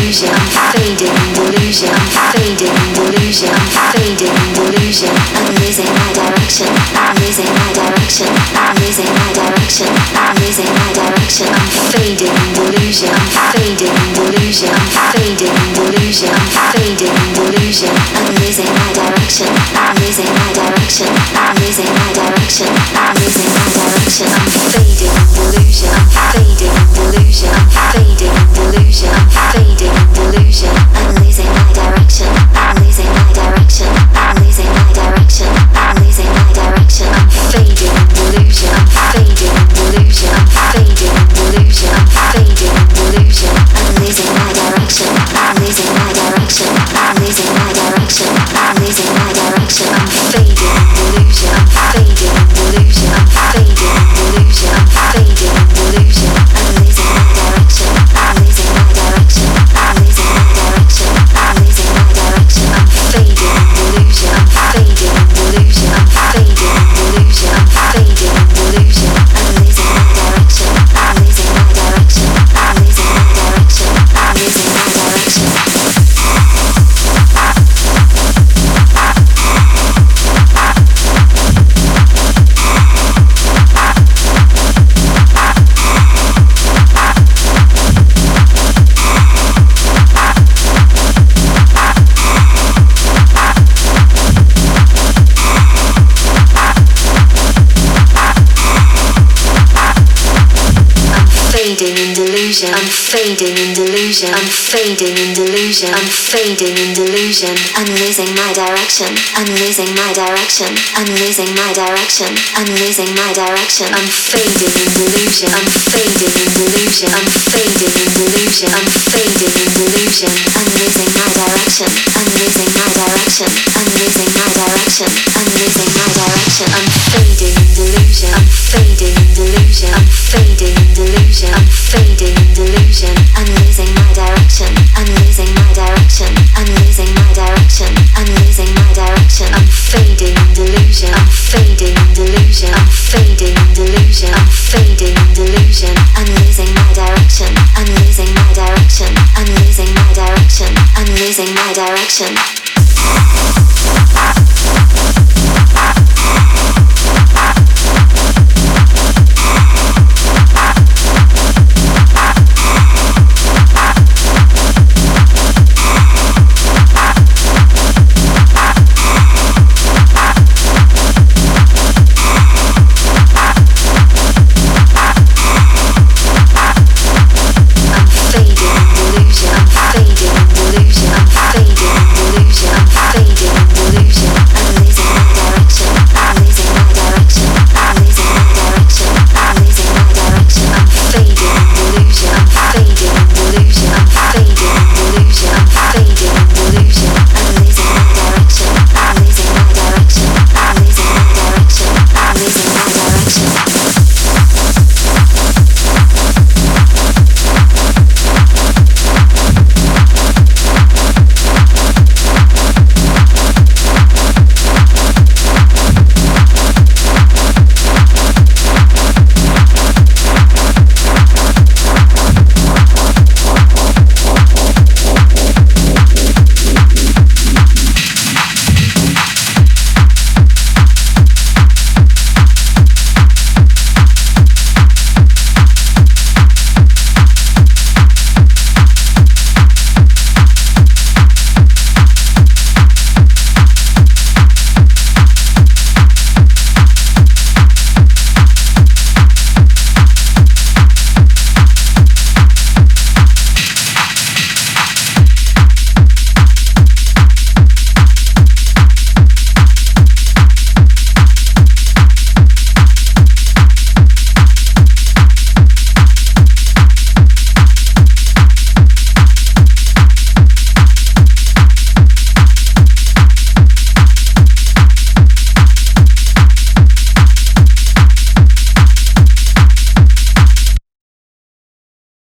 delusion, I'm fading in delusion, I'm fading in delusion, I'm fading in delusion. I'm losing my direction, I'm losing my direction, I'm losing my direction, I'm losing my direction. I'm fading in delusion, I'm fading in delusion, I'm fading in delusion, I'm fading in delusion. I'm losing my direction, I'm losing my direction, I'm losing my direction, I'm losing my direction. I'm fading in delusion, I'm fading in delusion, I'm fading in delusion, I'm fading in delusion. I'm losing my direction, I'm losing my direction, I'm losing my direction, I'm losing my direction. I'm fading in delusion, I'm fading in delusion, I'm fading in delusion, I'm fading in delusion. I'm losing my direction, I'm losing my direction, I'm losing my direction, I'm losing my direction. I'm fading in delusion, I'm fading in delusion, I'm fading in delusion, I'm fading in delusion. I'm losing my direction, I'm losing my direction, I'm losing my direction, I'm losing my direction. I'm fading in delusion, I'm fading in delusion, I'm fading in delusion, I'm fading in delusion. I'm losing my direction, I'm losing my direction, I'm losing my direction, I'm losing my direction. Fading in delusion, I'm fading in delusion, I'm fading in delusion, I'm fading in delusion. I'm losing my direction, I'm losing my direction, I'm losing my direction, I'm losing my direction. I'm fading in delusion, I'm fading in delusion, I'm fading in delusion, I'm fading in delusion. I'm losing my direction, I'm losing my direction, I'm losing my direction, I'm losing my direction. I'm fading in delusion, I'm fading in delusion, I'm fading in delusion, I'm fading in delusion. I'm losing my direction, I'm losing my direction, I'm losing my direction, I'm losing my direction. I'm fading in delusion, I'm fading in delusion, I'm fading in delusion, I'm fading in delusion. I'm losing my direction, I'm losing my direction, I'm losing my direction, I'm losing my direction.